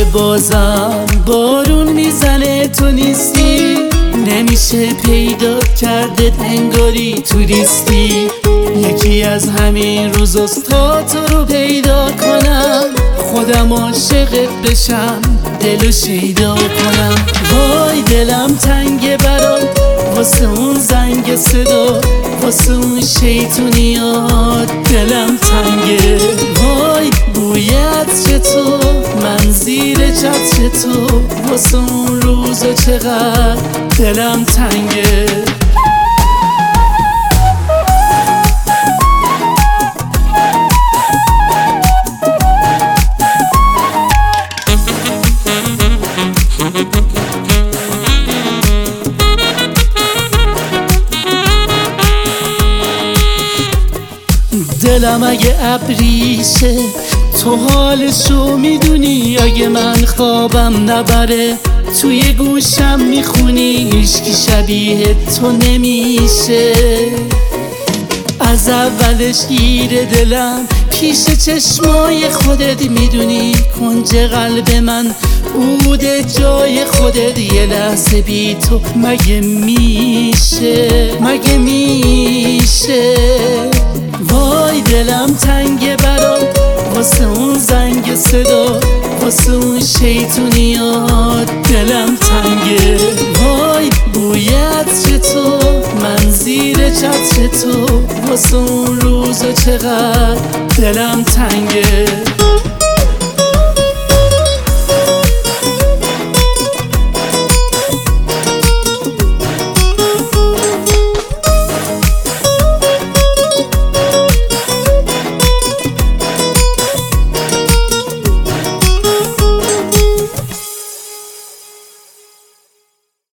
بازم بارون میزنه تو نیستی، نمیشه پیدا کرده انگاری توریستی. یکی از همین روزاست تا تو رو پیدا کنم، خودم عاشقت بشم دلو شیدا کنم. وای دلم تنگه برات واسه اون زنگ صدا، واسه اون شیطونیات دلم تنگه. وای بوی عطر تو من زیر چتر تو، واسه اون روزا چقدر دلم تنگه. دلم اگه ابریشه تو حالشو میدونی، اگه من خوابم نبره توی گوشم میخونی، هیچکی شبیه تو نمیشه. از اولش گیر دلم پیش چشمای خودت، میدونی کنج قلب من بوده جای خودت. یه لحظه بی تو مگه میشه، مگه میشه؟ وای دلم تنگه برات واسه اون زنگ صدا، واسه اون شیطونیات دلم تنگه. وای بوی عطر تو من زیر چتر تو، واسه اون روزا چقدر دلم تنگه.